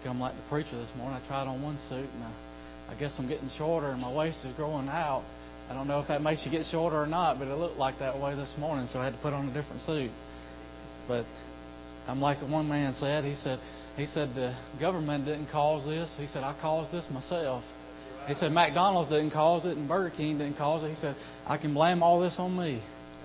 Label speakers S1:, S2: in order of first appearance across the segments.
S1: become like the preacher this morning. I tried on one suit, and I guess I'm getting shorter, and my waist is growing out. I don't know if that makes you get shorter or not, but it looked like that way this morning, so I had to put on a different suit. But I'm like one man said. He said the government didn't cause this. He said, I caused this myself. He said McDonald's didn't cause it and Burger King didn't cause it. He said, I can blame all this on me.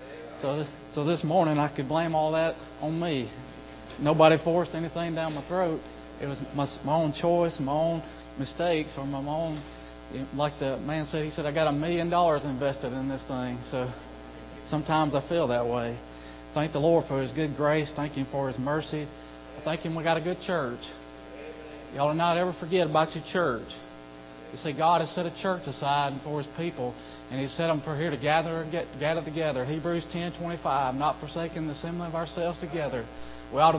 S1: So this morning I could blame all that on me. Nobody forced anything down my throat. It was my own choice, my own mistakes, or my own, like the man said, he said, I got $1 million invested in this thing. So sometimes I feel that way. Thank the Lord for His good grace. Thank Him for His mercy. I thank Him we got a good church. Y'all do not ever forget about your church. You see, God has set a church aside for His people, and He set them for here to gather together. Hebrews 10:25, not forsaking the assembly of ourselves together. We ought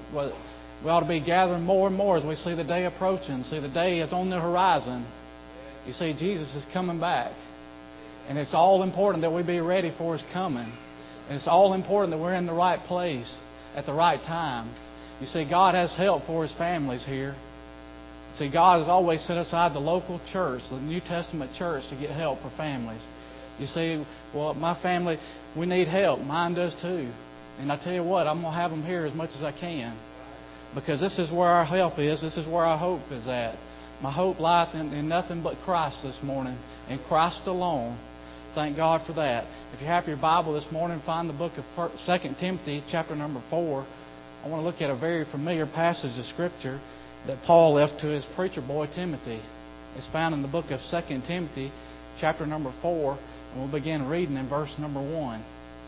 S1: to be gathering more and more as we see the day approaching. See, the day is on the horizon. You see, Jesus is coming back. And it's all important that we be ready for His coming. And it's all important that we're in the right place at the right time. You see, God has help for His families here. See, God has always set aside the local church, the New Testament church, to get help for families. You see, well, my family, we need help. Mine does too. And I tell you what, I'm going to have them here as much as I can. Because this is where our help is. This is where our hope is at. My hope lieth in nothing but Christ this morning. In Christ alone. Thank God for that. If you have your Bible this morning, find the book of 2 Timothy, chapter number 4. I want to look at a very familiar passage of Scripture that Paul left to his preacher boy, Timothy. It's found in the book of 2 Timothy, chapter number 4. And we'll begin reading in verse number 1.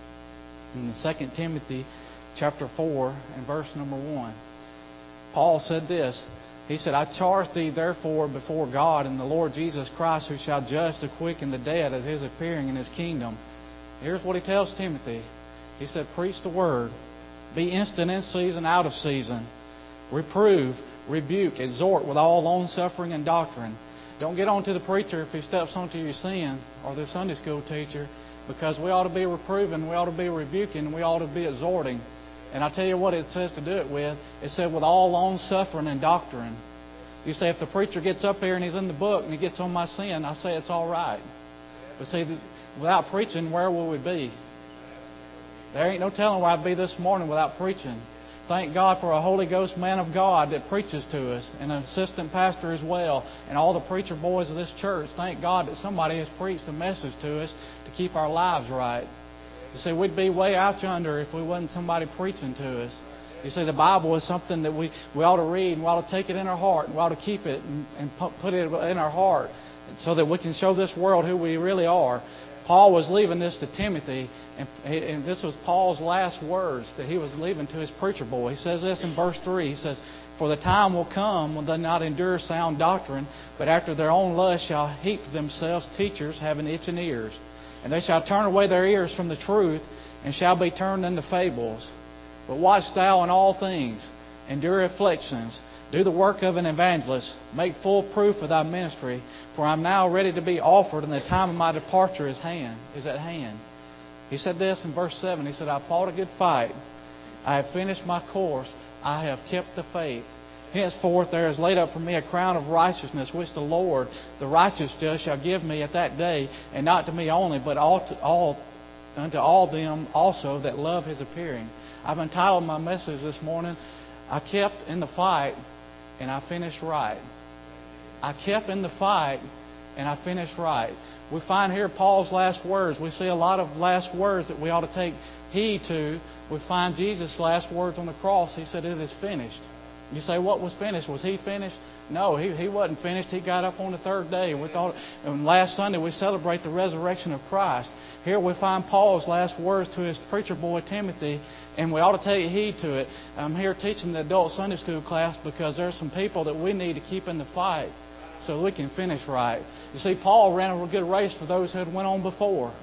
S1: In the 2 Timothy, chapter 4, and verse number 1. Paul said this. He said, I charge thee therefore before God and the Lord Jesus Christ, who shall judge the quick and the dead at His appearing in His kingdom. Here's what he tells Timothy. He said, preach the word. Be instant in season, out of season. Reprove, rebuke, exhort with all long-suffering and doctrine. Don't get on to the preacher if he steps onto your sin, or the Sunday school teacher, because we ought to be reproving, we ought to be rebuking, we ought to be exhorting. And I tell you what it says to do it with. It said with all long-suffering and doctrine. You say if the preacher gets up here and he's in the book and he gets on my sin, I say it's all right. But see, without preaching, where will we be? There ain't no telling where I'd be this morning without preaching. Thank God for a Holy Ghost man of God that preaches to us, and an assistant pastor as well, and all the preacher boys of this church. Thank God that somebody has preached a message to us to keep our lives right. You see, we'd be way out yonder if we wasn't somebody preaching to us. You see, the Bible is something that we ought to read, and we ought to take it in our heart, and we ought to keep it and put it in our heart so that we can show this world who we really are. Paul was leaving this to Timothy, and this was Paul's last words that he was leaving to his preacher boy. He says this in verse 3. He says, for the time will come when they not endure sound doctrine, but after their own lust shall heap to themselves teachers having itching ears. And they shall turn away their ears from the truth, and shall be turned into fables. But watch thou in all things, endure afflictions, do the work of an evangelist, make full proof of thy ministry, for I am now ready to be offered, and the time of my departure is at hand. He said this in verse 7. He said, I fought a good fight. I have finished my course. I have kept the faith. Henceforth there is laid up for me a crown of righteousness, which the Lord, the righteous judge, shall give me at that day, and not to me only, but unto all them also that love His appearing. I've entitled my message this morning, I kept in the fight, and I finished right. I kept in the fight, and I finished right. We find here Paul's last words. We see a lot of last words that we ought to take heed to. We find Jesus' last words on the cross. He said, it is finished. You say, what was finished? Was He finished? No, he wasn't finished. He got up on the third day. And last Sunday we celebrate the resurrection of Christ. Here we find Paul's last words to his preacher boy Timothy, and we ought to take heed to it. I'm here teaching the adult Sunday school class because there's some people that we need to keep in the fight so we can finish right. You see, Paul ran a good race for those who had went on before.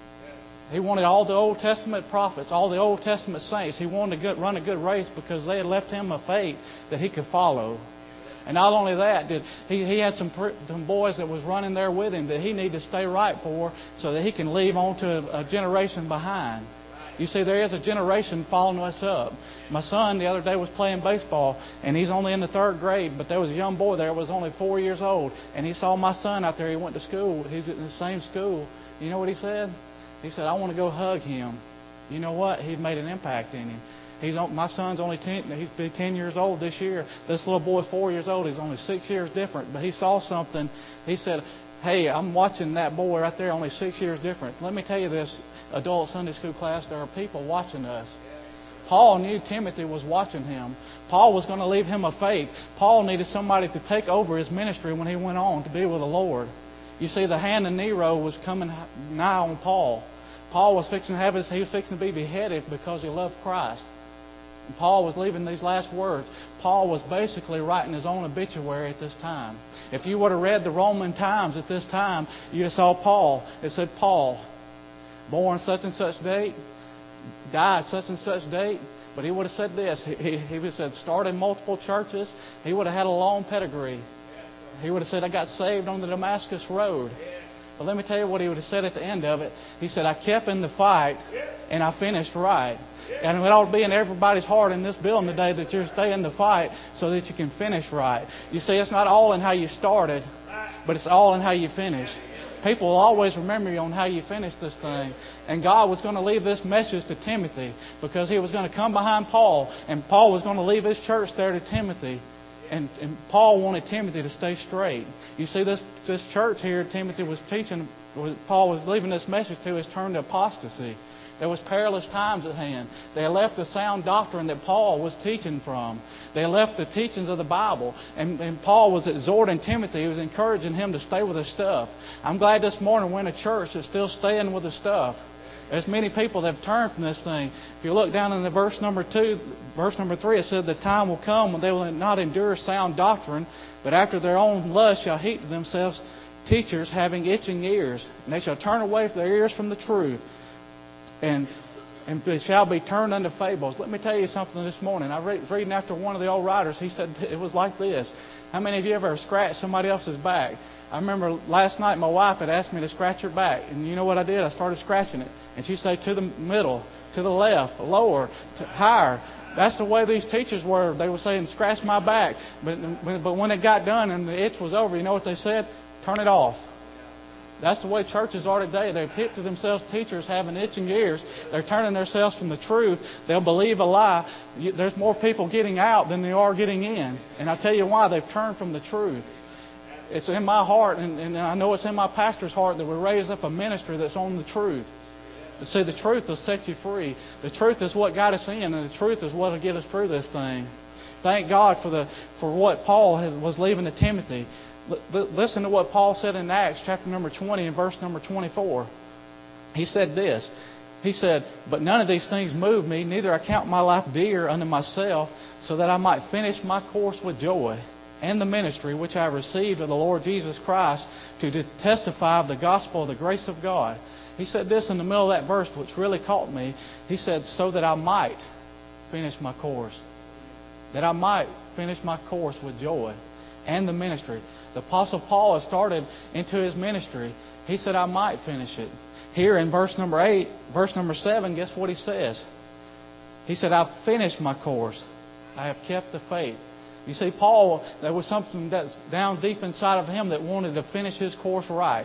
S1: He wanted all the Old Testament prophets, all the Old Testament saints. He wanted to run a good race because they had left him a faith that he could follow. And not only that, he had some boys that was running there with him that he needed to stay right for so that he can leave on to a generation behind. You see, there is a generation following us up. My son the other day was playing baseball, and he's only in the 3rd grade, but there was a young boy there that was only 4 years old, and he saw my son out there. He went to school. He's in the same school. You know what he said? He said, I want to go hug him. You know what? He'd made an impact in him. My son's only 10. He's be 10 years old this year. This little boy, 4 years old. He's only 6 years different. But he saw something. He said, hey, I'm watching that boy right there, only 6 years different. Let me tell you this, adult Sunday school class, there are people watching us. Paul knew Timothy was watching him. Paul was going to leave him a faith. Paul needed somebody to take over his ministry when he went on to be with the Lord. You see, the hand of Nero was coming nigh on Paul. Paul was fixing to be beheaded because he loved Christ. And Paul was leaving these last words. Paul was basically writing his own obituary at this time. If you would have read the Roman Times at this time, you saw Paul. It said, Paul, born such and such date, died such and such date. But he would have said this. He would have said, started multiple churches. He would have had a long pedigree. He would have said, I got saved on the Damascus Road. But let me tell you what he would have said at the end of it. He said, I kept in the fight and I finished right. And it ought to be in everybody's heart in this building today that you stay in the fight so that you can finish right. You see, it's not all in how you started, but it's all in how you finish. People will always remember you on how you finish this thing. And God was going to leave this message to Timothy because he was going to come behind Paul. And Paul was going to leave his church there to Timothy. And Paul wanted Timothy to stay straight. You see, this church here Timothy was teaching, Paul was leaving this message to, is turned to apostasy. There was perilous times at hand. They left the sound doctrine that Paul was teaching from. They left the teachings of the Bible. And Paul was exhorting Timothy. He was encouraging him to stay with his stuff. I'm glad this morning we're in a church that's still staying with the stuff. There's many people that have turned from this thing. If you look down in the verse number 3, it said, the time will come when they will not endure sound doctrine, but after their own lust shall heap to themselves teachers having itching ears. And they shall turn away their ears from the truth, and they shall be turned unto fables. Let me tell you something this morning. I was reading after one of the old writers. He said it was like this. How many of you ever scratched somebody else's back? I remember last night my wife had asked me to scratch her back. And you know what I did? I started scratching it. And she said, to the middle, to the left, lower, higher. That's the way these teachers were. They were saying, scratch my back. But when it got done and the itch was over, you know what they said? Turn it off. That's the way churches are today. They've hit to themselves teachers having itching ears. They're turning themselves from the truth. They'll believe a lie. There's more people getting out than there are getting in. And I tell you why. They've turned from the truth. It's in my heart, and I know it's in my pastor's heart, that we raise up a ministry that's on the truth. See, the truth will set you free. The truth is what got us in, and the truth is what will get us through this thing. Thank God for what Paul was leaving to Timothy. Listen to what Paul said in Acts chapter number 20 and verse number 24. He said this. He said, but none of these things move me, neither I count my life dear unto myself, so that I might finish my course with joy, and the ministry which I received of the Lord Jesus Christ to testify of the gospel of the grace of God. He said this in the middle of that verse, which really caught me. He said, so that I might finish my course. That I might finish my course with joy, and the ministry. The Apostle Paul has started into his ministry. He said, I might finish it. Here in verse number 8, verse number 7, guess what he says? He said, I've finished my course. I have kept the faith. You see, Paul, there was something that's down deep inside of him that wanted to finish his course right.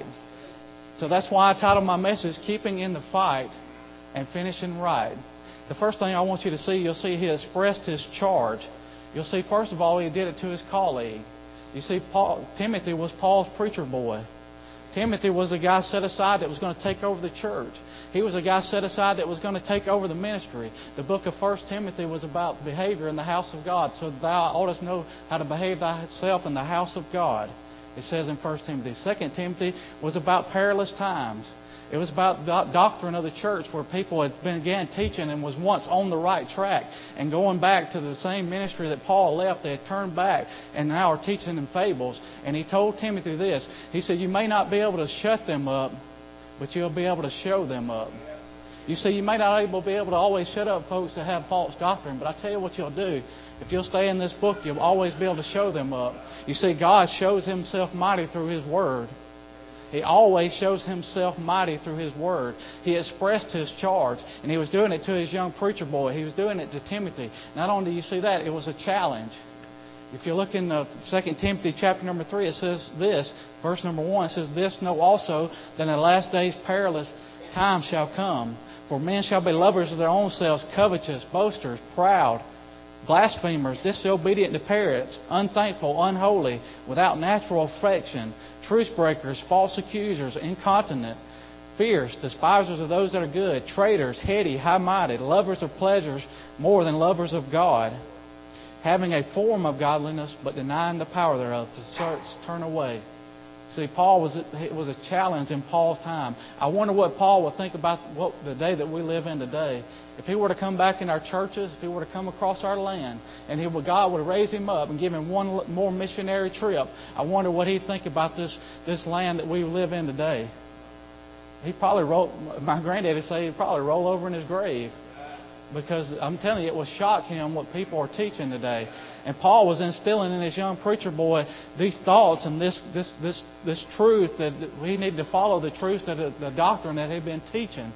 S1: So that's why I titled my message, Keeping in the Fight and Finishing Right. The first thing I want you to see, you'll see he expressed his charge. You'll see, first of all, he did it to his colleague. You see, Timothy was Paul's preacher boy. Timothy was a guy set aside that was going to take over the church. He was a guy set aside that was going to take over the ministry. The book of 1 Timothy was about behavior in the house of God. So thou oughtest know how to behave thyself in the house of God. It says in 1 Timothy. 2 Timothy was about perilous times. It was about the doctrine of the church, where people had began teaching and was once on the right track and going back to the same ministry that Paul left. They had turned back and now are teaching in fables. And he told Timothy this. He said, you may not be able to shut them up, but you'll be able to show them up. You see, you may not be able to always shut up folks that have false doctrine, but I tell you what you'll do. If you'll stay in this book, you'll always be able to show them up. You see, God shows Himself mighty through His Word. He always shows Himself mighty through His Word. He expressed His charge, and He was doing it to His young preacher boy. He was doing it to Timothy. Not only do you see that, it was a challenge. If you look in 2 Timothy chapter number 3, it says this, verse number 1, it says, "This know also, that in the last days perilous times shall come. For men shall be lovers of their own selves, covetous, boasters, proud, blasphemers, disobedient to parents, unthankful, unholy, without natural affection, truce breakers, false accusers, incontinent, fierce, despisers of those that are good, traitors, heady, high-minded, lovers of pleasures more than lovers of God, having a form of godliness, but denying the power thereof, to turn away." See, it was a challenge in Paul's time. I wonder what Paul would think about the day that we live in today. If he were to come back in our churches, if he were to come across our land, and God would raise him up and give him one more missionary trip, I wonder what he'd think about this land that we live in today. He probably my granddaddy said he'd probably roll over in his grave. Because I'm telling you, it will shock him what people are teaching today. And Paul was instilling in his young preacher boy these thoughts and this truth that we need to follow, the truth, the doctrine that he'd been teaching.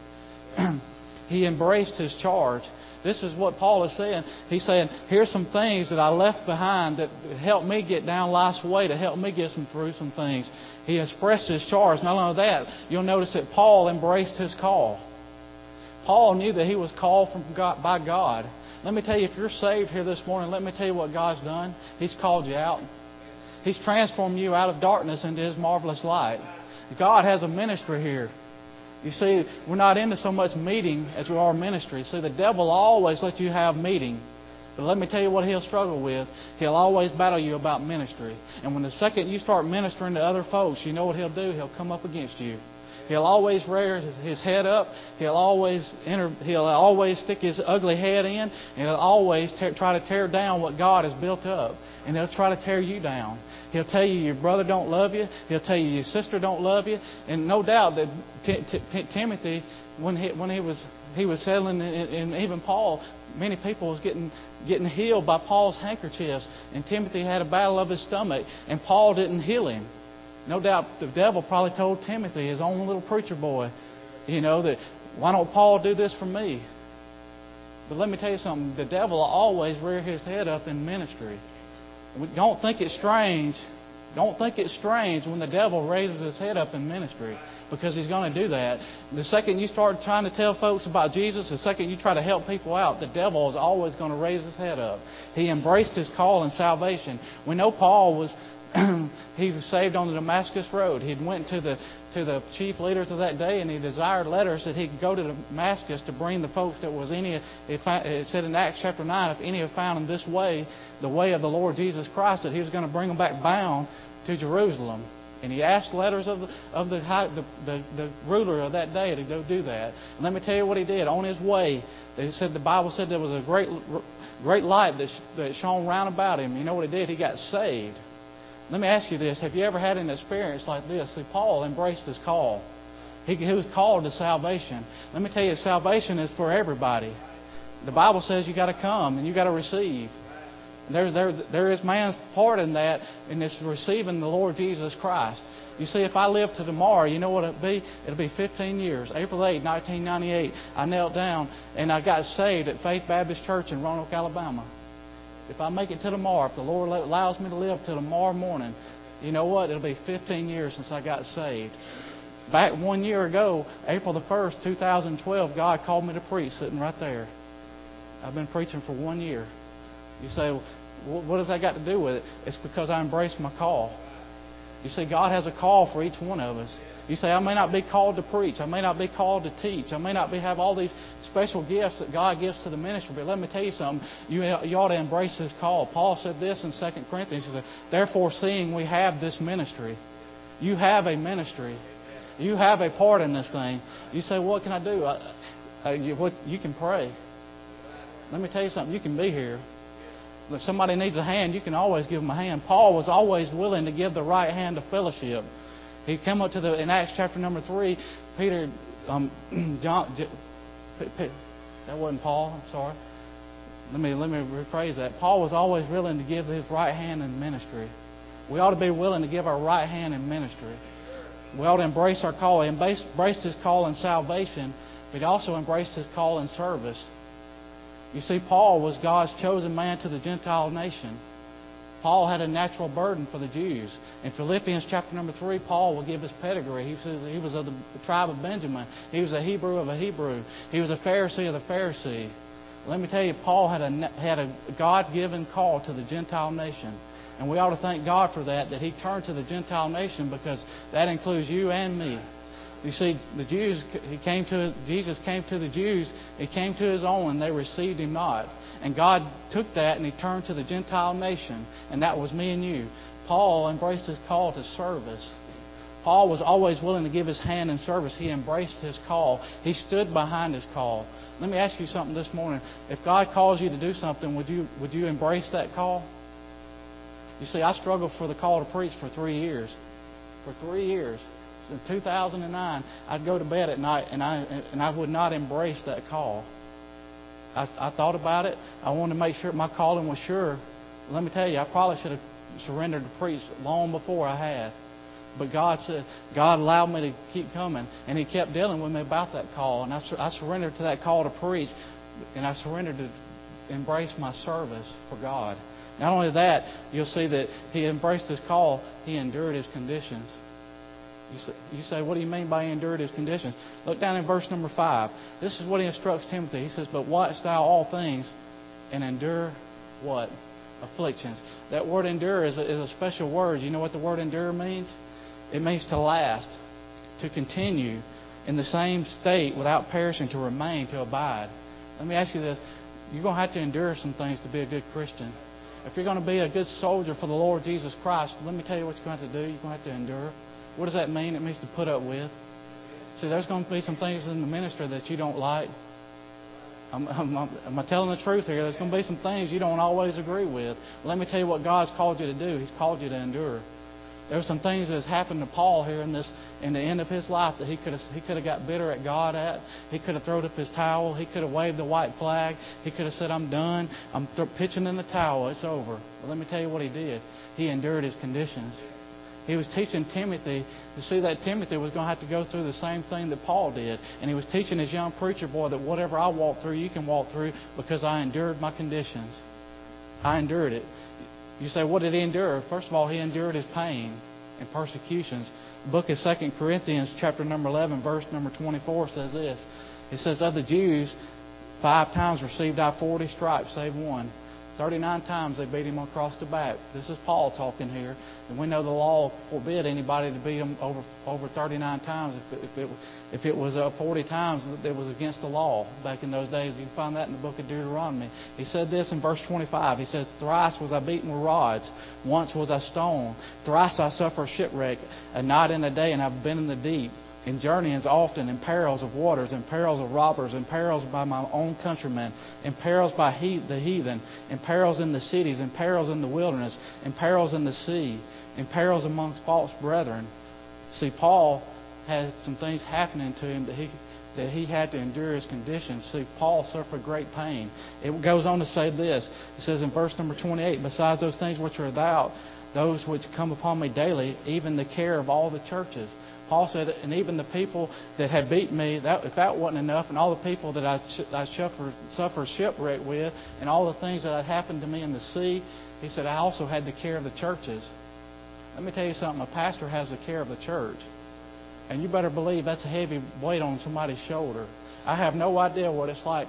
S1: He embraced his charge. This is what Paul is saying. He's saying, here's some things that I left behind that helped me get down life's way, to help me get through some things. He expressed his charge. Not only that, you'll notice that Paul embraced his call. Paul knew that he was called by God. Let me tell you, if you're saved here this morning, let me tell you what God's done. He's called you out. He's transformed you out of darkness into His marvelous light. God has a ministry here. You see, we're not into so much meeting as we are ministry. See, the devil will always let you have meeting. But let me tell you what he'll struggle with. He'll always battle you about ministry. And when the second you start ministering to other folks, you know what he'll do? He'll come up against you. He'll always rear his head up. He'll always stick his ugly head in, and he'll always try to tear down what God has built up. And he'll try to tear you down. He'll tell you your brother don't love you. He'll tell you your sister don't love you. And no doubt that Timothy, when he was settling, and even Paul, many people was getting healed by Paul's handkerchiefs. And Timothy had a battle of his stomach, and Paul didn't heal him. No doubt the devil probably told Timothy, his own little preacher boy, that why don't Paul do this for me? But let me tell you something. The devil will always rear his head up in ministry. Don't think it's strange. Don't think it's strange when the devil raises his head up in ministry, because he's going to do that. The second you start trying to tell folks about Jesus, the second you try to help people out, the devil is always going to raise his head up. He embraced his call in salvation. We know Paul was he was saved on the Damascus Road. He went to the chief leaders of that day, and he desired letters that he could go to Damascus to bring the folks that was any. It said in Acts chapter 9, if any have found in this way, the way of the Lord Jesus Christ, that he was going to bring them back bound to Jerusalem. And he asked letters of the ruler of that day to go do that. And let me tell you what he did. On his way, the Bible said there was a great light that shone round about him. You know what he did? He got saved. Let me ask you this. Have you ever had an experience like this? See, Paul embraced his call. He was called to salvation. Let me tell you, salvation is for everybody. The Bible says you got to come and you got to receive. There is man's part in that, and it's receiving the Lord Jesus Christ. You see, if I live to tomorrow, you know what it'll be? It'll be 15 years. April 8, 1998, I knelt down and I got saved at Faith Baptist Church in Roanoke, Alabama. If I make it to tomorrow, if the Lord allows me to live till tomorrow morning, you know what? It'll be 15 years since I got saved. Back 1 year ago, April the 1st, 2012, God called me to preach, sitting right there. I've been preaching for 1 year. You say, well, what does that got to do with it? It's because I embraced my call. You see, God has a call for each one of us. You say, I may not be called to preach. I may not be called to teach. I may not have all these special gifts that God gives to the ministry. But let me tell you something. You ought to embrace His call. Paul said this in 2 Corinthians. He said, therefore, seeing we have this ministry. You have a ministry. You have a part in this thing. You say, what can I do? You can pray. Let me tell you something. You can be here. If somebody needs a hand, you can always give them a hand. Paul was always willing to give the right hand of fellowship. He came up in Acts chapter number 3, Peter, John, that wasn't Paul, I'm sorry. Let me rephrase that. Paul was always willing to give his right hand in ministry. We ought to be willing to give our right hand in ministry. We ought to embrace our call. He embraced his call in salvation, but he also embraced his call in service. You see, Paul was God's chosen man to the Gentile nation. Paul had a natural burden for the Jews. In Philippians chapter number 3, Paul will give his pedigree. He says he was of the tribe of Benjamin. He was a Hebrew of a Hebrew. He was a Pharisee of the Pharisee. Let me tell you, Paul had a God-given call to the Gentile nation. And we ought to thank God for that he turned to the Gentile nation, because that includes you and me. You see, Jesus came to the Jews. He came to His own, and they received Him not. And God took that and He turned to the Gentile nation, and that was me and you. Paul embraced his call to service. Paul was always willing to give his hand in service. He embraced his call. He stood behind his call. Let me ask you something this morning. If God calls you to do something, would you embrace that call? You see, I struggled for the call to preach for 3 years. For 3 years. In 2009, I'd go to bed at night and I would not embrace that call. I thought about it. I wanted to make sure my calling was sure. Let me tell you, I probably should have surrendered to preach long before I had. But God allowed me to keep coming, and He kept dealing with me about that call. And I surrendered to that call to preach, and I surrendered to embrace my service for God. Not only that, you'll see that he embraced his call, he endured his conditions. You say, what do you mean by he endured his conditions? Look down in verse number 5. This is what he instructs Timothy. He says, but watch thou all things and endure what? Afflictions. That word endure is a special word. You know what the word endure means? It means to last, to continue in the same state without perishing, to remain, to abide. Let me ask you this. You're going to have to endure some things to be a good Christian. If you're going to be a good soldier for the Lord Jesus Christ, let me tell you what you're going to have to do. You're going to have to endure. What does that mean? It means to put up with. See, there's going to be some things in the ministry that you don't like. Am I telling the truth here? There's going to be some things you don't always agree with. Let me tell you what God's called you to do. He's called you to endure. There were some things that has happened to Paul here in the end of his life that he could have got bitter at God at. He could have thrown up his towel. He could have waved the white flag. He could have said, I'm done. I'm pitching in the towel. It's over. But let me tell you what he did. He endured his conditions. He was teaching Timothy. You see, that Timothy was going to have to go through the same thing that Paul did. And he was teaching his young preacher boy that whatever I walk through, you can walk through, because I endured my conditions. I endured it. You say, what did he endure? First of all, he endured his pain and persecutions. The book of 2 Corinthians chapter number 11, verse number 24 says this. It says, of the Jews, 5 times received I 40 stripes, save one. 39 times they beat him across the back. This is Paul talking here. And we know the law forbid anybody to beat him over 39 times. If it was 40 times, it was against the law back in those days. You can find that in the book of Deuteronomy. He said this in verse 25. He said, thrice was I beaten with rods. Once was I stoned. Thrice I suffered shipwreck. A night and a day, and I've been in the deep. In journeyings often, in perils of waters, in perils of robbers, in perils by my own countrymen, in perils by the heathen, in perils in the cities, in perils in the wilderness, in perils in the sea, in perils amongst false brethren. See, Paul had some things happening to him that he had to endure his conditions. See, Paul suffered great pain. It goes on to say this. It says in verse number 28, besides those things which are without, those which come upon me daily, even the care of all the churches. Paul said, and even the people that had beaten me, if that wasn't enough, and all the people that I suffered shipwreck with, and all the things that had happened to me in the sea, he said, I also had the care of the churches. Let me tell you something. A pastor has the care of the church. And you better believe that's a heavy weight on somebody's shoulder. I have no idea what it's like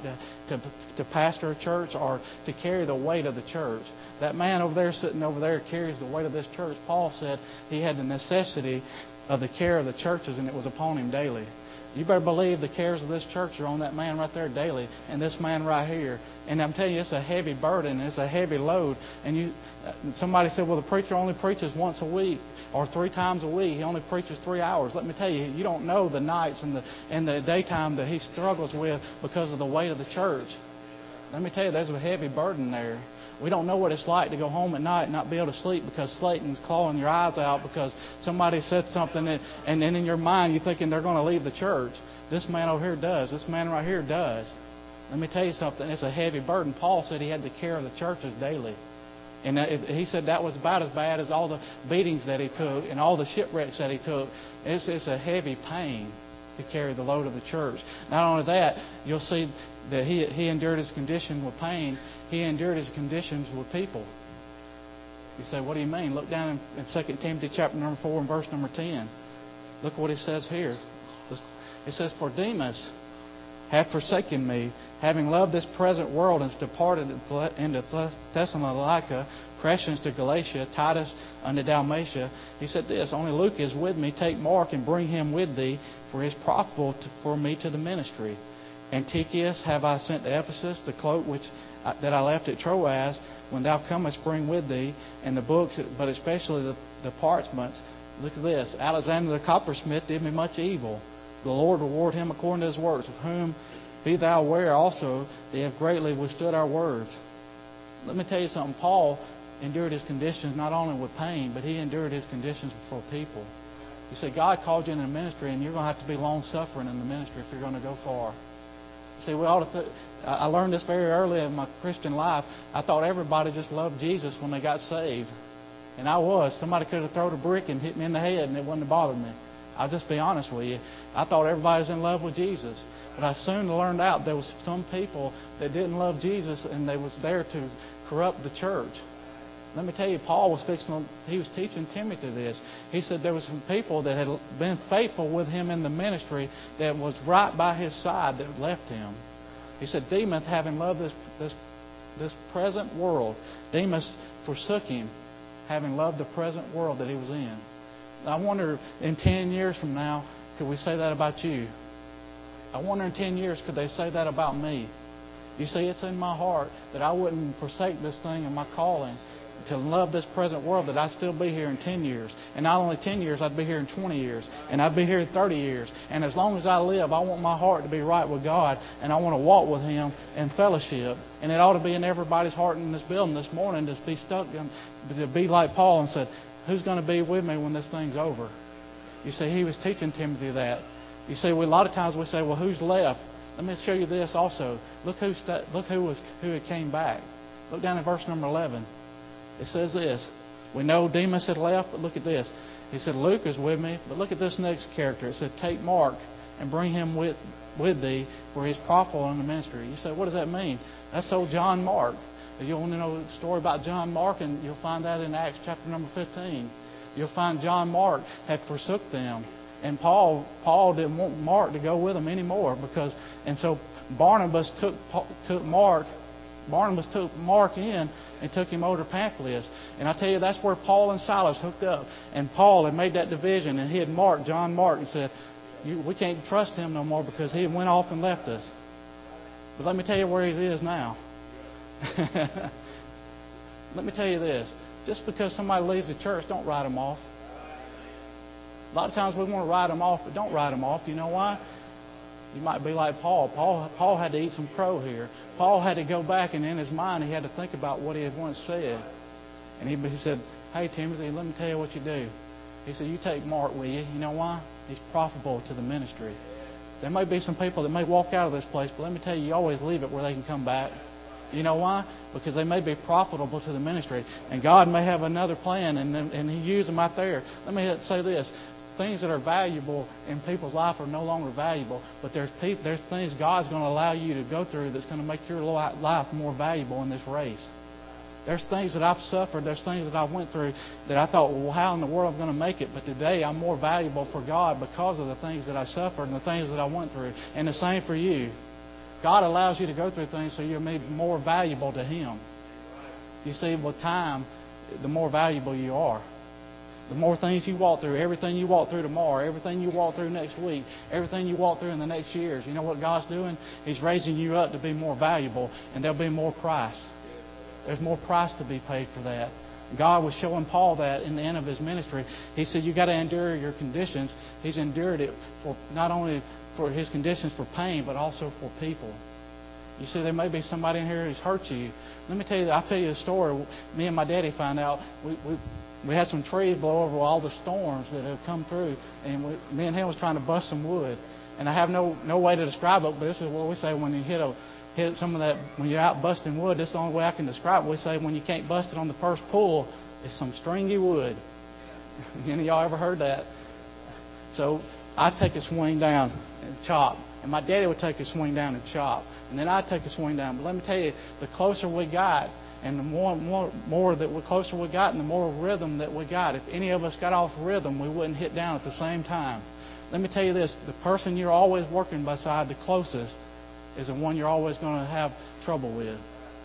S1: to pastor a church or to carry the weight of the church. That man over there sitting over there carries the weight of this church. Paul said he had the necessity of the care of the churches, and it was upon him daily. You better believe the cares of this church are on that man right there daily, and this man right here. And I'm telling you, it's a heavy burden, it's a heavy load. And somebody said, well, the preacher only preaches once a week or 3 times a week. He only preaches 3 hours. Let me tell you, you don't know the nights and the daytime that he struggles with because of the weight of the church. Let me tell you, there's a heavy burden there. We don't know what it's like to go home at night and not be able to sleep because Satan's clawing your eyes out because somebody said something and then in your mind you're thinking they're going to leave the church. This man over here does. This man right here does. Let me tell you something. It's a heavy burden. Paul said he had the care of the churches daily. And he said that was about as bad as all the beatings that he took and all the shipwrecks that he took. It's a heavy pain to carry the load of the church. Not only that, you'll see that he endured his condition with pain. He endured his conditions with people. You say, what do you mean? Look down in 2 Timothy chapter number 4 and verse number 10. Look what it says here. It says, "For Demas hath forsaken me, having loved this present world, and is departed into Thessalonica, Crescens to Galatia, Titus unto Dalmatia." He said this, "Only Luke is with me. Take Mark and bring him with thee, for he is profitable for me to the ministry. And Tychicus have I sent to Ephesus, the cloak that I left at Troas. When thou comest, bring with thee, and the books, but especially the parchments." Look at this. "Alexander the coppersmith did me much evil. The Lord reward him according to his works, of whom be thou aware also, they have greatly withstood our words." Let me tell you something. Paul endured his conditions not only with pain, but he endured his conditions before people. You say, God called you in the ministry, and you're going to have to be long-suffering in the ministry if you're going to go far. See, I learned this very early in my Christian life. I thought everybody just loved Jesus when they got saved. And I was. Somebody could have thrown a brick and hit me in the head, and it wouldn't have bothered me. I'll just be honest with you. I thought everybody was in love with Jesus. But I soon learned out there was some people that didn't love Jesus, and they was there to corrupt the church. Let me tell you, Paul was he was teaching Timothy this. He said there was some people that had been faithful with him in the ministry that was right by his side that left him. He said, Demas, having loved this present world, Demas forsook him, having loved the present world that he was in. I wonder, in 10 years from now, could we say that about you? I wonder in 10 years, could they say that about me? You see, it's in my heart that I wouldn't forsake this thing in my calling to love this present world, that I'd still be here in 10 years. And not only 10 years, I'd be here in 20 years. And I'd be here in 30 years. And as long as I live, I want my heart to be right with God. And I want to walk with Him in fellowship. And it ought to be in everybody's heart in this building this morning to be stuck, to be like Paul and said, who's going to be with me when this thing's over? You see, he was teaching Timothy that. You see, a lot of times we say, well, who's left? Let me show you this also. Look who had came back. Look down at verse number 11. It says this. We know Demas had left, but look at this. He said, Luke is with me, but look at this next character. It said, take Mark and bring him with thee, for he is profitable in the ministry. You say, what does that mean? That's old John Mark. If you want to know the story about John Mark, and you'll find that in Acts chapter number 15. You'll find John Mark had forsook them. And Paul didn't want Mark to go with him anymore, and so Barnabas took Mark in and took him over to Pamphylius. And I tell you, that's where Paul and Silas hooked up. And Paul had made that division, and he had marked John Mark and said, we can't trust him no more because he went off and left us. But let me tell you where he is now. Let me tell you this. Just because somebody leaves the church, don't write them off. A lot of times we want to write them off, but don't write them off. You know why? You might be like Paul. Paul had to eat some crow here. Paul had to go back, and in his mind he had to think about what he had once said. And he said, hey, Timothy, let me tell you what you do. He said, you take Mark with you. You know why? He's profitable to the ministry. There may be some people that may walk out of this place, but let me tell you, you always leave it where they can come back. You know why? Because they may be profitable to the ministry. And God may have another plan, and He used them out there. Let me say this. Things that are valuable in people's life are no longer valuable, but there's things God's going to allow you to go through that's going to make your life more valuable in this race. There's things that I've suffered, there's things that I went through that I thought, well, how in the world am I going to make it? But today I'm more valuable for God because of the things that I suffered and the things that I went through. And the same for you. God allows you to go through things so you're made more valuable to Him. You see, with time, the more valuable you are. The more things you walk through, everything you walk through tomorrow, everything you walk through next week, everything you walk through in the next years, you know what God's doing? He's raising you up to be more valuable, and there'll be more price. There's more price to be paid for that. God was showing Paul that in the end of his ministry. He said, you've got to endure your conditions. He's endured it for not only for his conditions for pain, but also for people. You see, there may be somebody in here who's hurt you. Let me tell you, I'll tell you a story. Me and my daddy found out we had some trees blow over all the storms that have come through, and me and him was trying to bust some wood. And I have no way to describe it, but this is what we say when you hit hit some of that, when you're out busting wood, that's the only way I can describe it. We say when you can't bust it on the first pull, it's some stringy wood. Any of y'all ever heard that? So I'd take a swing down and chop. And my daddy would take a swing down and chop. And then I'd take a swing down. But let me tell you, the closer we got, and the more that we're closer we got, and the more rhythm that we got. If any of us got off rhythm, we wouldn't hit down at the same time. Let me tell you this, the person you're always working beside the closest is the one you're always going to have trouble with.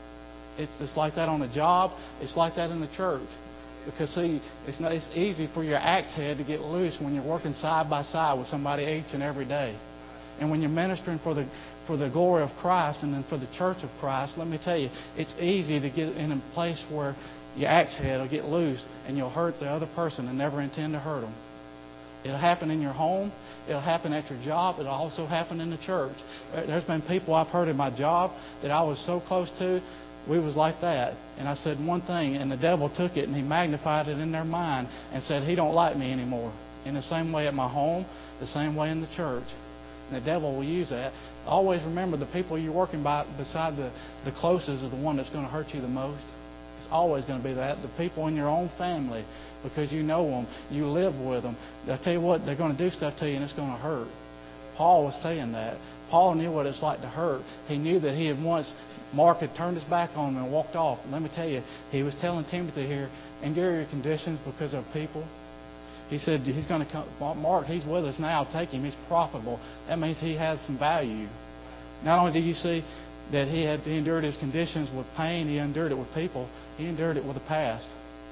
S1: It's like that on a job. It's like that in the church. Because, see, it's easy for your axe head to get loose when you're working side by side with somebody each and every day. And when you're ministering for the glory of Christ and then for the church of Christ, let me tell you, it's easy to get in a place where your axe head will get loose and you'll hurt the other person and never intend to hurt them. It'll happen in your home. It'll happen at your job. It'll also happen in the church. There's been people I've heard in my job that I was so close to, we was like that. And I said one thing, and the devil took it and he magnified it in their mind and said, he don't like me anymore. In the same way at my home, the same way in the church. And the devil will use that. Always remember, the people you're working beside the closest is the one that's going to hurt you the most. It's always going to be that. The people in your own family, because you know them, you live with them. I tell you what, they're going to do stuff to you and it's going to hurt. Paul was saying that. Paul knew what it's like to hurt. He knew that he had once, Mark had turned his back on him and walked off. And let me tell you, he was telling Timothy here, endure your conditions because of people. He said he's going to come. Mark, he's with us now. Take him. He's profitable. That means he has some value. Not only did you see that he endured his conditions with pain, he endured it with people. He endured it with the past.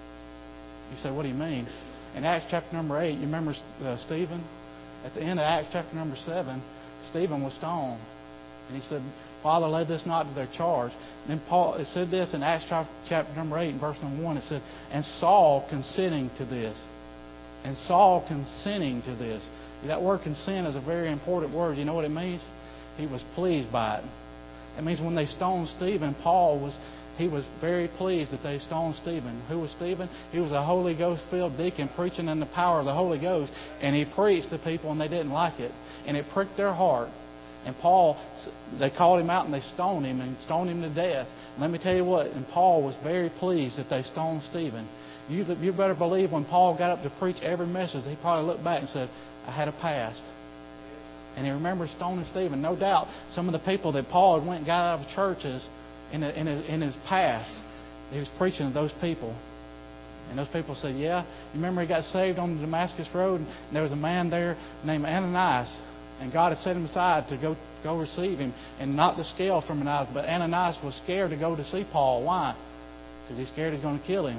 S1: You say, what do you mean? In Acts chapter number 8, you remember Stephen? At the end of Acts chapter number 7, Stephen was stoned. And he said, Father, lay this not to their charge. And then Paul, it said this in Acts chapter number 8, verse number 1. It said, and Saul consenting to this. And Saul consenting to this. That word consent is a very important word. You know what it means? He was pleased by it. It means when they stoned Stephen, he was very pleased that they stoned Stephen. Who was Stephen? He was a Holy Ghost-filled deacon preaching in the power of the Holy Ghost. And he preached to people and they didn't like it. And it pricked their heart. And Paul, they called him out and they stoned him and stoned him to death. And let me tell you what, and Paul was very pleased that they stoned Stephen. You better believe when Paul got up to preach every message, he probably looked back and said, I had a past. And he remembers stoning Stephen. No doubt some of the people that Paul had went and got out of churches in his past, he was preaching to those people. And those people said, yeah, you remember he got saved on the Damascus Road and there was a man there named Ananias. And God had set him aside to go receive him and knock the scale from his eyes. But Ananias was scared to go to see Paul. Why? Because he's scared he's going to kill him.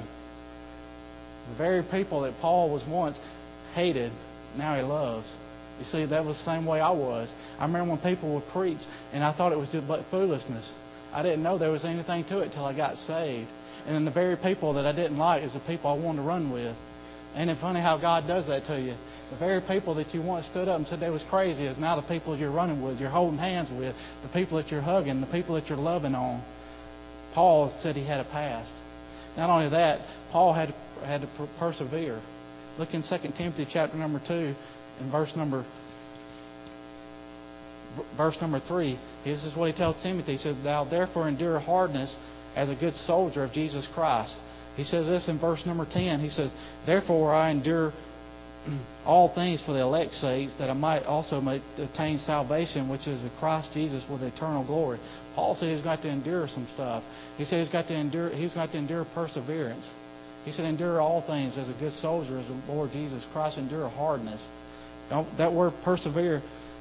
S1: The very people that Paul was once hated, now he loves. You see, that was the same way I was. I remember when people would preach, and I thought it was just but foolishness. I didn't know there was anything to it till I got saved. And then the very people that I didn't like is the people I wanted to run with. Ain't it funny how God does that to you? The very people that you once stood up and said they was crazy is now the people you're running with, you're holding hands with, the people that you're hugging, the people that you're loving on. Paul said he had a past. Not only that, Paul had to persevere. Look in 2 Timothy chapter number 2 and verse number 3. This is what he tells Timothy. He says, thou therefore endure hardness as a good soldier of Jesus Christ. He says this in verse number 10. He says, therefore I endure all things for the elect's sakes, that I might also attain salvation, which is in Christ Jesus with eternal glory. Paul said he's got to endure some stuff. He said he's got to endure perseverance. He said endure all things as a good soldier, as the Lord Jesus Christ, endure hardness. That word persevere,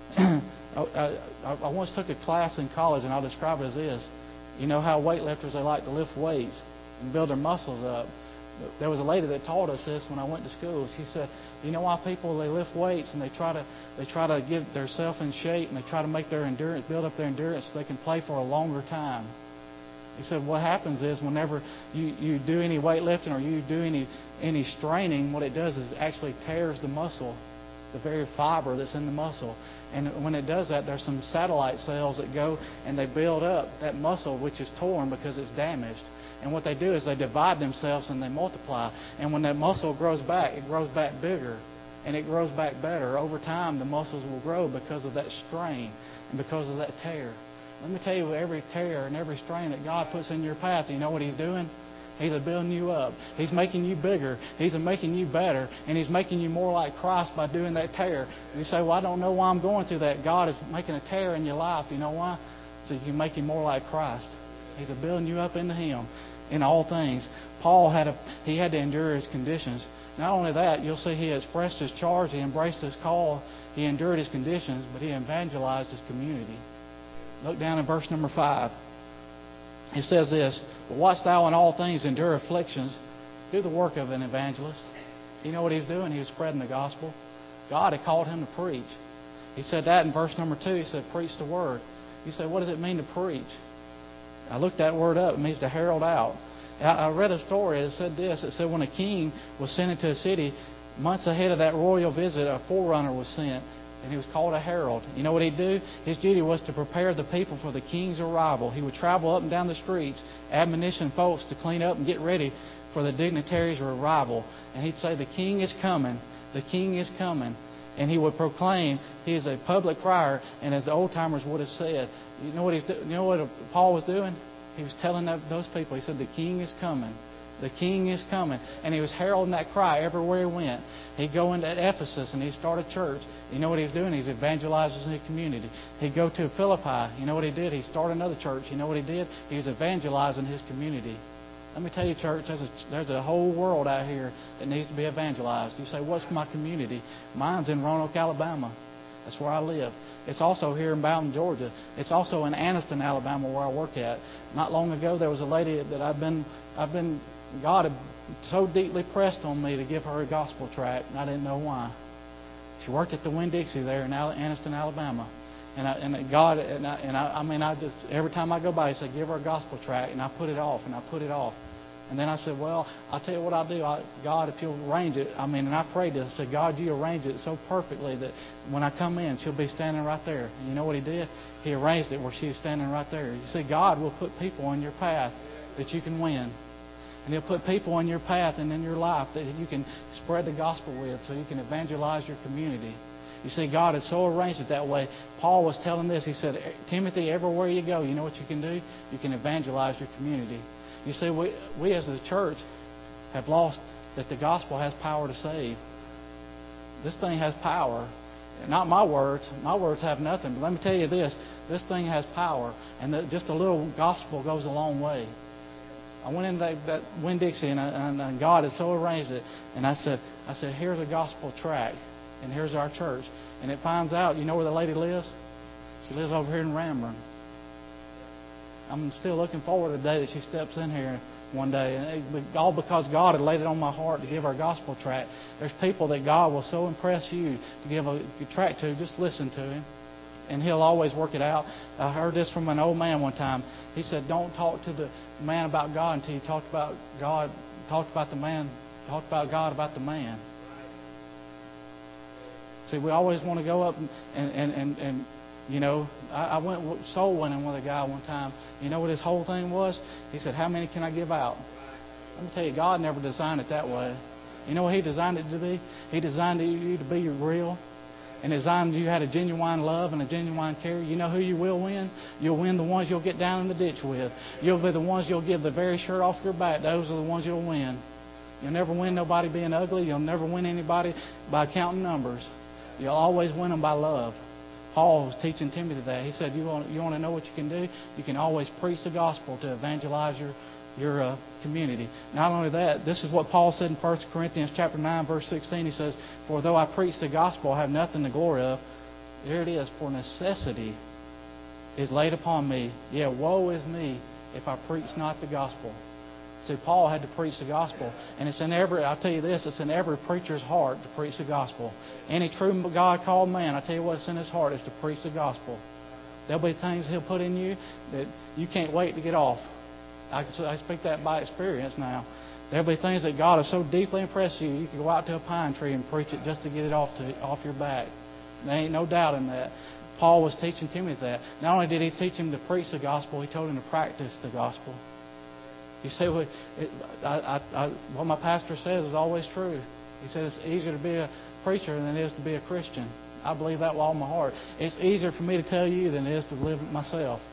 S1: I once took a class in college, and I'll describe it as this. You know how weightlifters, they like to lift weights and build their muscles up. There was a lady that taught us this when I went to school. She said, you know why people, they lift weights and they try to get themselves in shape and they try to make their endurance, build up their endurance so they can play for a longer time. He said what happens is whenever you do any weightlifting or you do any straining, what it does is it actually tears the muscle, the very fiber that's in the muscle. And when it does that, there's some satellite cells that go and they build up that muscle which is torn because it's damaged. And what they do is they divide themselves and they multiply. And when that muscle grows back, it grows back bigger. And it grows back better. Over time, the muscles will grow because of that strain and because of that tear. Let me tell you, every tear and every strain that God puts in your path, you know what He's doing? He's building you up. He's making you bigger. He's making you better. And He's making you more like Christ by doing that tear. And you say, well, I don't know why I'm going through that. God is making a tear in your life. You know why? So you can make you more like Christ. He's building you up into Him in all things. Paul had to endure his conditions. Not only that, you'll see he expressed his charge. He embraced his call. He endured his conditions, but he evangelized his community. Look down in verse number 5. It says this, but watch thou in all things endure afflictions. Do the work of an evangelist. You know what he's doing? He was spreading the gospel. God had called him to preach. He said that in verse number 2. He said, preach the word. You say, what does it mean to preach? I looked that word up. It means to herald out. I read a story. It said this. It said when a king was sent into a city, months ahead of that royal visit, a forerunner was sent. And he was called a herald. You know what he'd do? His duty was to prepare the people for the king's arrival. He would travel up and down the streets, admonition folks to clean up and get ready for the dignitary's arrival. And he'd say, the king is coming. The king is coming. And he would proclaim, he is a public crier, and as the old-timers would have said, you know what Paul was doing? He was telling those people, he said, the king is coming. The king is coming. And he was heralding that cry everywhere he went. He'd go into Ephesus and he'd start a church. You know what he's doing? He's evangelizing his community. He'd go to Philippi. You know what he did? He started another church. You know what he did? He was evangelizing his community. Let me tell you, church, there's a whole world out here that needs to be evangelized. You say, what's my community? Mine's in Roanoke, Alabama. That's where I live. It's also here in Bowden, Georgia. It's also in Anniston, Alabama, where I work at. Not long ago, there was a lady that God had so deeply pressed on me to give her a gospel tract, and I didn't know why. She worked at the Winn-Dixie there in Anniston, Alabama. I just every time I go by, He said, give her a gospel tract, and I put it off, and I put it off. And then I said, well, I'll tell you what I'll do. God, if You'll arrange it. And I prayed to Him. I said, God, You arrange it so perfectly that when I come in, she'll be standing right there. And you know what He did? He arranged it where she was standing right there. You see, God will put people on your path that you can win. And He'll put people in your path and in your life that you can spread the gospel with so you can evangelize your community. You see, God has so arranged it that way. Paul was telling this. He said, Timothy, everywhere you go, you know what you can do? You can evangelize your community. You see, we as a church have lost that the gospel has power to save. This thing has power. Not my words. My words have nothing. But let me tell you this. This thing has power. And just a little gospel goes a long way. I went in that Winn-Dixie and God had so arranged it. And I said, here's a gospel tract. And here's our church. And it finds out, you know where the lady lives? She lives over here in Ramburn. I'm still looking forward to the day that she steps in here one day. And all because God had laid it on my heart to give her a gospel tract. There's people that God will so impress you to give a tract to. Just listen to Him. And He'll always work it out. I heard this from an old man one time. He said, don't talk to the man about God until you talked about God about the man. Talked about God about the man. See, we always want to go up and you know, I went soul winning with a guy one time. You know what his whole thing was? He said, how many can I give out? Let me tell you, God never designed it that way. You know what He designed it to be? He designed you to be real. And designed you had a genuine love and a genuine care. You know who you will win? You'll win the ones you'll get down in the ditch with. You'll be the ones you'll give the very shirt off your back. Those are the ones you'll win. You'll never win nobody being ugly. You'll never win anybody by counting numbers. You'll always win them by love. Paul was teaching Timothy that. He said, you want to know what you can do? You can always preach the gospel to evangelize your community. Not only that, this is what Paul said in 1 Corinthians chapter 9, verse 16. He says, for though I preach the gospel, I have nothing to glory of. There it is. For necessity is laid upon me. Yeah, woe is me if I preach not the gospel. See, Paul had to preach the gospel. And it's in I'll tell you this, it's in every preacher's heart to preach the gospel. Any true God-called man, I tell you what's in his heart is to preach the gospel. There'll be things He'll put in you that you can't wait to get off. I speak that by experience now. There'll be things that God has so deeply impressed you, you can go out to a pine tree and preach it just to get it off your back. There ain't no doubt in that. Paul was teaching Timothy that. Not only did he teach him to preach the gospel, he told him to practice the gospel. You say, well, what my pastor says is always true. He says it's easier to be a preacher than it is to be a Christian. I believe that with all my heart. It's easier for me to tell you than it is to live it myself.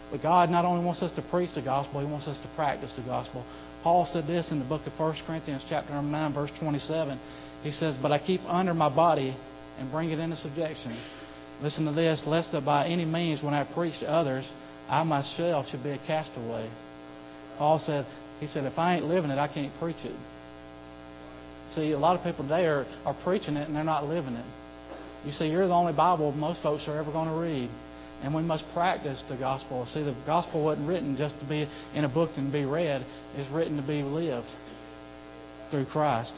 S1: But God not only wants us to preach the gospel, He wants us to practice the gospel. Paul said this in the book of 1 Corinthians chapter number 9, verse 27. He says, "But I keep under my body and bring it into subjection." Listen to this, "lest that by any means when I preach to others, I myself should be a castaway." Paul said, if I ain't living it, I can't preach it. See, a lot of people today are preaching it and they're not living it. You see, you're the only Bible most folks are ever going to read. And we must practice the gospel. See, the gospel wasn't written just to be in a book and be read. It's written to be lived through Christ.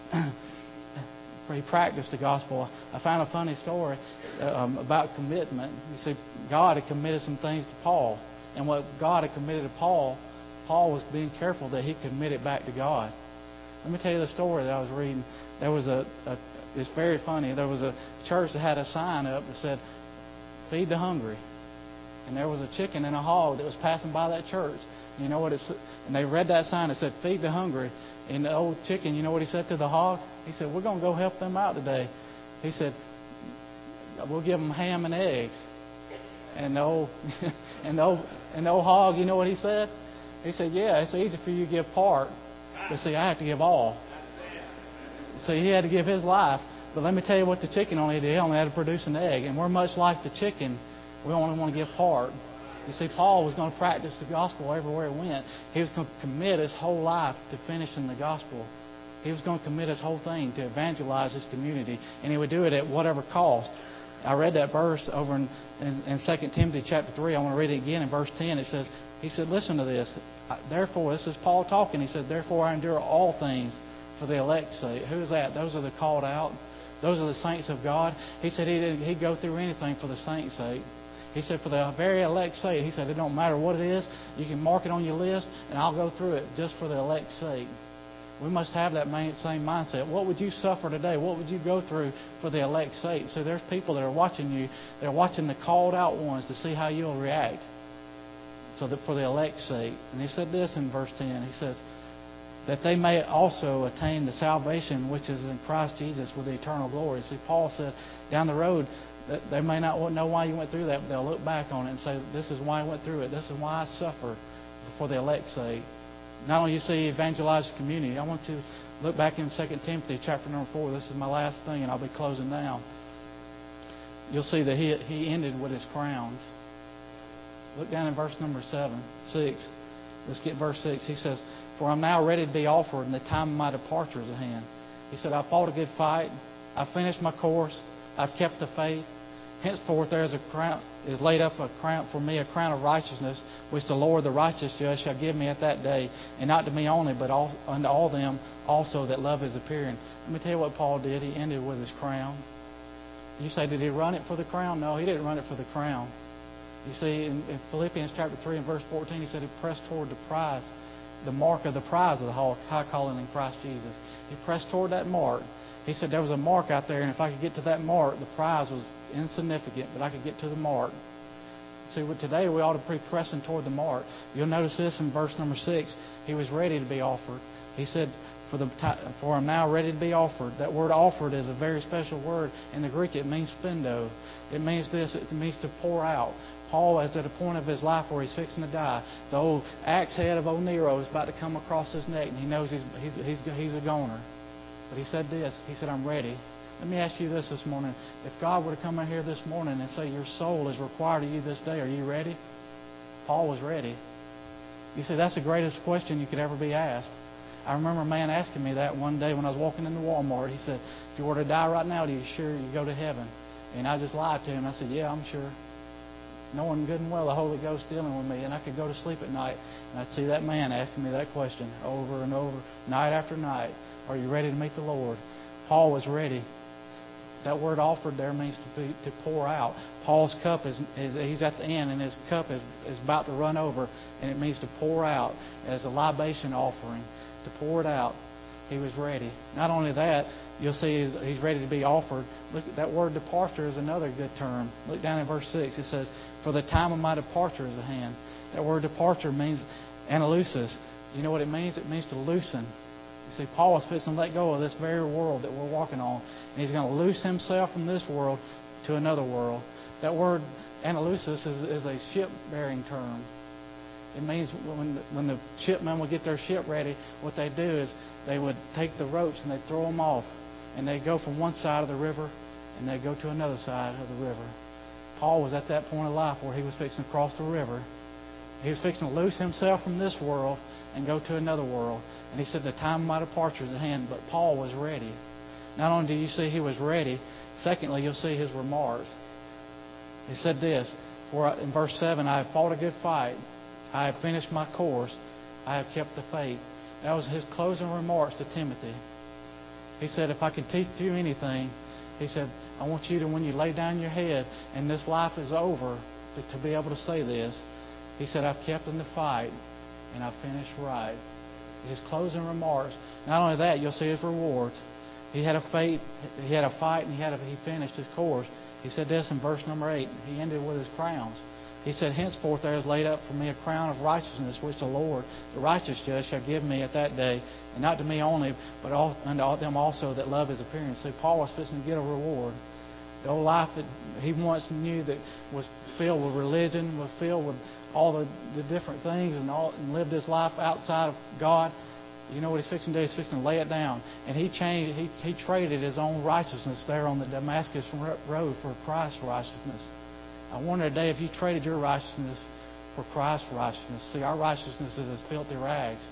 S1: He practiced the gospel. I found a funny story about commitment. You see, God had committed some things to Paul. And what God had committed to Paul was being careful that he commit it back to God. Let me tell you the story that I was reading. There was it's very funny. There was a church that had a sign up that said, "Feed the hungry." And there was a chicken and a hog that was passing by that church. You know what it said? And they read that sign. It said, "Feed the hungry." And the old chicken, you know what he said to the hog? He said, "We're going to go help them out today." He said, "We'll give them ham and eggs." And the old hog, you know what he said? He said, "Yeah, it's easy for you to give part, but see, I have to give all." See, he had to give his life. But let me tell you what the chicken only did. He only had to produce an egg. And we're much like the chicken. We only want to give part. You see, Paul was going to practice the gospel everywhere he went. He was going to commit his whole life to finishing the gospel. He was going to commit his whole thing to evangelize his community. And he would do it at whatever cost. I read that verse over in 2 Timothy chapter 3. I want to read it again in verse 10. It says, he said, listen to this. Therefore, this is Paul talking. He said, "Therefore I endure all things for the elect's sake." Who is that? Those are the called out. Those are the saints of God. He said he'd go through anything for the saints' sake. He said, for the very elect's sake. He said, it don't matter what it is. You can mark it on your list, and I'll go through it just for the elect's sake. We must have that same mindset. What would you suffer today? What would you go through for the elect's sake? So there's people that are watching you. They're watching the called out ones to see how you'll react. So that for the elect's sake. And he said this in verse 10. He says, that they may also attain the salvation which is in Christ Jesus with eternal glory. See, Paul said down the road that they may not know why you went through that, but they'll look back on it and say, this is why I went through it. This is why I suffer for the elect's sake. Not only you see evangelize the community. I want to look back in 2 Timothy chapter number 4. This is my last thing, and I'll be closing down. You'll see that he ended with his crowns. Look down in verse number 6. Let's get verse 6. He says, "For I'm now ready to be offered, and the time of my departure is at hand." He said, "I've fought a good fight. I've finished my course. I've kept the faith. Henceforth there is laid up a crown for me, a crown of righteousness, which the Lord, the righteous judge, shall give me at that day, and not to me only, but unto all them also that love his appearing." Let me tell you what Paul did. He ended with his crown. You say, did he run it for the crown? No, he didn't run it for the crown. You see, in Philippians chapter 3 and verse 14, he said he pressed toward the prize, the mark of the prize of the high calling in Christ Jesus. He pressed toward that mark. He said there was a mark out there, and if I could get to that mark, the prize was insignificant, but I could get to the mark. See, today we ought to be pressing toward the mark. You'll notice this in verse number 6. He was ready to be offered. He said, "For I'm now ready to be offered." That word "offered" is a very special word. In the Greek, it means spendo. It means this. It means to pour out. Paul is at a point of his life where he's fixing to die. The old axe head of old Nero is about to come across his neck, and he knows he's a goner. But he said this. He said, "I'm ready." Let me ask you this morning. If God were to come in here this morning and say your soul is required of you this day, are you ready? Paul was ready. You see, that's the greatest question you could ever be asked. I remember a man asking me that one day when I was walking into Walmart. He said, "If you were to die right now, are you sure you go to heaven?" And I just lied to him. I said, "Yeah, I'm sure." Knowing good and well the Holy Ghost dealing with me, and I could go to sleep at night, and I'd see that man asking me that question over and over, night after night. Are you ready to meet the Lord? Paul was ready. That word "offered" there means to pour out. Paul's cup he's at the end, and his cup is about to run over, and it means to pour out as a libation offering, to pour it out. He was ready. Not only that, you'll see he's ready to be offered. Look, that word "departure" is another good term. Look down in verse 6. It says, "For the time of my departure is at hand." That word "departure" means analusis. You know what it means? It means to loosen. You see, Paul is fixing to let go of this very world that we're walking on. And he's going to loose himself from this world to another world. That word analusis is a ship-bearing term. It means when the shipmen would get their ship ready, what they do is they would take the ropes and they throw them off, and they go from one side of the river and they go to another side of the river. Paul was at that point of life where he was fixing to cross the river. He was fixing to loose himself from this world and go to another world. And he said the time of my departure is at hand, but Paul was ready. Not only do you see he was ready, secondly, you'll see his remarks. He said this, in verse 7, I have fought a good fight. I have finished my course. I have kept the faith. That was his closing remarks to Timothy. He said, if I can teach you anything, he said, I want you to, when you lay down your head and this life is over, to be able to say this. He said, I've kept in the fight and I've finished right. His closing remarks. Not only that, you'll see his rewards. He had a fight and he finished his course. He said this in verse number 8. He ended with his crowns. He said, henceforth there is laid up for me a crown of righteousness, which the Lord, the righteous judge, shall give me at that day, and not to me only, but unto them also that love his appearance. See, Paul was fixing to get a reward. The old life that he once knew that was filled with religion, was filled with all the different things, and lived his life outside of God. You know what he's fixing to do? He's fixing to lay it down. And he traded his own righteousness there on the Damascus road for Christ's righteousness. I wonder today if you traded your righteousness for Christ's righteousness. See, our righteousness is as filthy rags.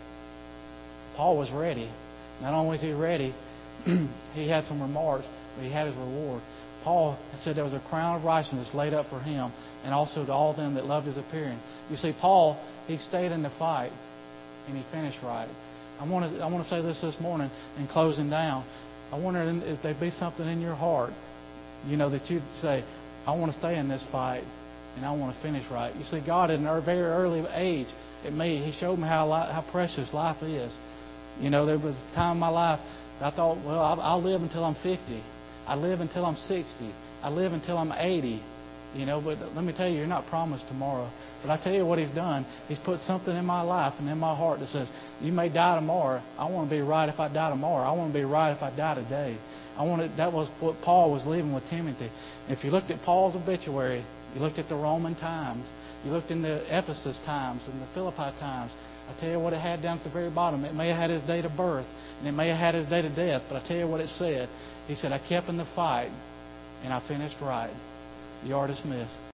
S1: Paul was ready. Not only was he ready, he had some remarks, but he had his reward. Paul said there was a crown of righteousness laid up for him, and also to all them that loved his appearing. You see, Paul, he stayed in the fight, and he finished right. I want to say this morning in closing down. I wonder if there'd be something in your heart, that you'd say, I want to stay in this fight, and I want to finish right. You see, God at a very early age, He showed me how precious life is. There was a time in my life that I thought, well, I'll live until I'm 50. I live until I'm 60. I live until I'm 80. But let me tell you, you're not promised tomorrow. But I tell you what He's done. He's put something in my life and in my heart that says, you may die tomorrow. I want to be right if I die tomorrow. I want to be right if I die today. That was what Paul was leaving with Timothy. If you looked at Paul's obituary, you looked at the Roman times, you looked in the Ephesus times and the Philippi times, I tell you what it had down at the very bottom. It may have had his date of birth, and it may have had his date of death, but I tell you what it said. He said, I kept in the fight, and I finished right. You are dismissed.